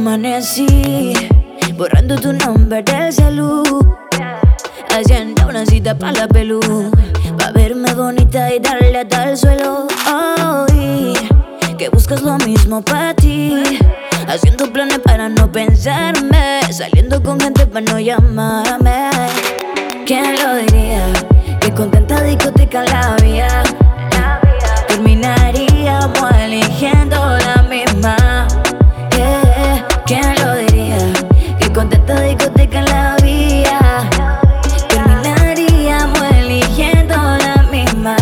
Amanecí borrando tu nombre del celu, haciendo una cita pa' la pelú, pa' verme bonita y darle hasta el suelo. Hoy que buscas lo mismo pa' ti, haciendo planes para no pensarme, saliendo con gente para no llamarme. ¿Quién lo diría? Que con tanta discoteca en la vía terminaríamos eligiendo la misma. ¿Quién lo diría? Que con tanta discoteca en la vía terminaríamos eligiendo la misma.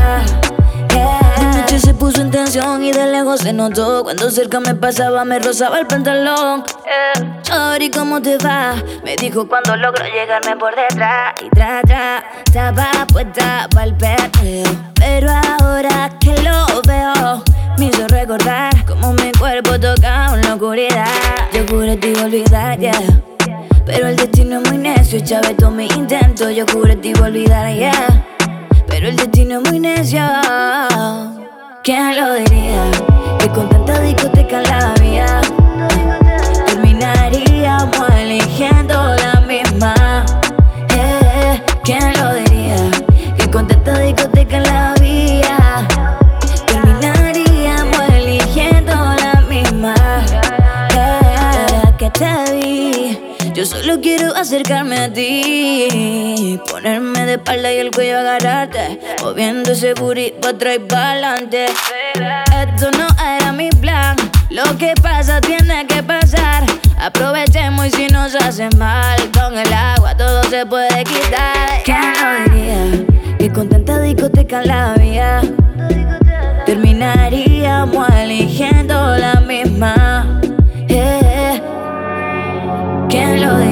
De noche se puso en tensión y de lejos se notó. Cuando cerca me pasaba me rozaba el pantalón. Sorry, ¿cómo te va? Me dijo cuando logró llegarme por detrás. Y estaba puesta pa'l perreo, pero ahora que lo veo me hizo recordar cómo mi cuerpo tocaba en la oscuridad. Yo juré te iba a olvidar, yeah, pero el destino es muy necio. Chavé todo mi intento. Yo juré te iba a olvidar, yeah, pero el destino es muy necio. ¿Quién lo diría? Que con tanta discoteca en la vía terminaríamos eligiendo la misma. ¿Quién lo diría? Que con tanta discoteca en la vía terminaríamos eligiendo la misma. Ahora que te vi, yo solo quiero acercarme a ti, ponerme de espalda y el cuello agarrarte, moviendo ese booty pa' atrás y pa' adelante. Esto no era mi plan, lo que pasa tiene que pasar. Aprovechemos y si nos hace mal, con el agua todo se puede quitar. ¿Quién lo diría? Que con tanta discoteca en la vía terminaríamos eligiendo la misma. ¿Quién lo diría?